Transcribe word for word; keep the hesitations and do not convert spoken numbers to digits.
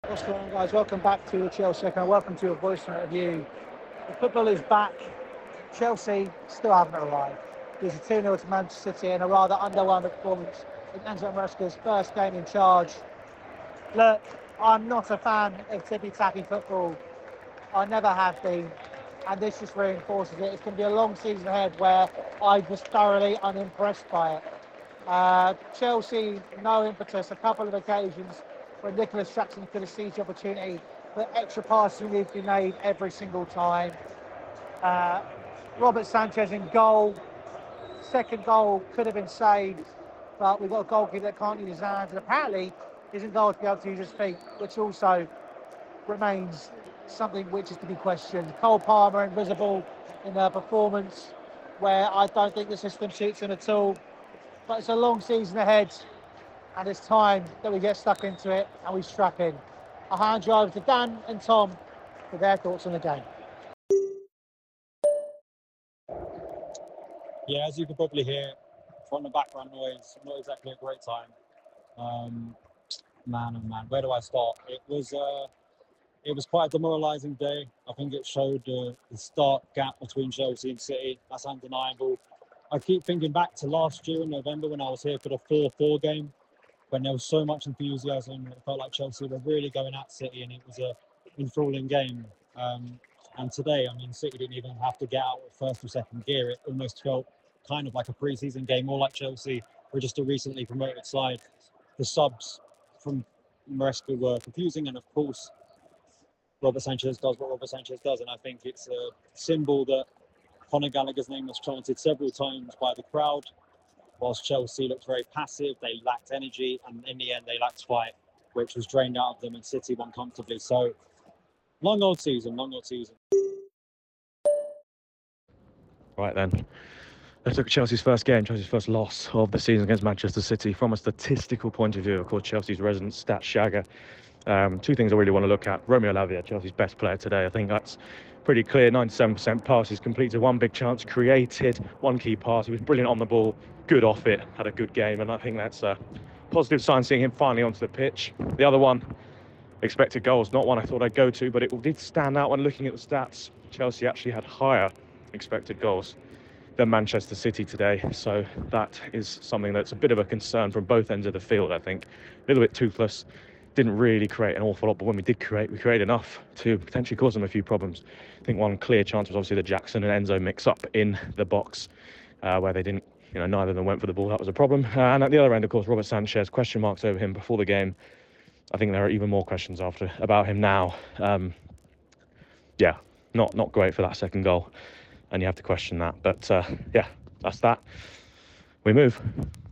What's going on, guys? Welcome back to the Chelsea Second. Welcome to a voice note review. The football is back. Chelsea still haven't arrived. There's a two nil to Manchester City in a rather underwhelming performance in Enzo Maresca's first game in charge. Look, I'm not a fan of tippy-tappy football. I never have been. And this just reinforces it. It's going to be a long season ahead where I was thoroughly unimpressed by it. Uh, Chelsea, no impetus, a couple of occasions where Nicholas Jackson could have seized the opportunity, but extra passing needs to be made every single time. Uh, Robert Sanchez in goal. Second goal could have been saved, but we've got a goalkeeper that can't use his hands, and apparently isn't goal to be able to use his feet, which also remains something which is to be questioned. Cole Palmer invisible in a performance where I don't think the system suits him at all. But it's a long season ahead, and it's time that we get stuck into it and we strap in. I'll hand you over to Dan and Tom for their thoughts on the game. Yeah, as you can probably hear from the background noise, not exactly a great time. Um, man, oh man, where do I start? It was uh, it was quite a demoralising day. I think it showed uh, the stark gap between Chelsea and City. That's undeniable. I keep thinking back to last year in November when I was here for the four four game, when there was so much enthusiasm. It felt like Chelsea were really going at City, and it was a enthralling game. Um, and today, I mean, City didn't even have to get out of first or second gear. It almost felt kind of like a pre-season game, more like Chelsea were just a recently promoted side. The subs from Maresca were confusing, and of course, Robert Sanchez does what Robert Sanchez does, and I think it's a symbol that Conor Gallagher's name was chanted several times by the crowd, whilst Chelsea looked very passive. They lacked energy, and in the end, they lacked fight, which was drained out of them, and City won comfortably. So, long old season, long old season. Right then, let's look at Chelsea's first game, Chelsea's first loss of the season against Manchester City. From a statistical point of view, of course, Chelsea's resident stat shagger. Um, two things I really want to look at. Romeo Lavia, Chelsea's best player today. I think that's pretty clear. ninety-seven percent passes completed, one big chance created, one key pass. He was brilliant on the ball, good off it, had a good game, and I think that's a positive sign seeing him finally onto the pitch. The other one, expected goals, not one I thought I'd go to, but it did stand out when looking at the stats. Chelsea actually had higher expected goals than Manchester City today, so that is something that's a bit of a concern from both ends of the field. I think a little bit toothless, didn't really create an awful lot, but when we did create, we created enough to potentially cause them a few problems. I think one clear chance was obviously the Jackson and Enzo mix-up in the box, uh, where they didn't, you know, neither of them went for the ball. That was a problem. Uh, and at the other end, of course, Robert Sanchez, question marks over him before the game. I think there are even more questions after about him now. Um, yeah, not not great for that second goal, and you have to question that. But uh, yeah, that's that. We move.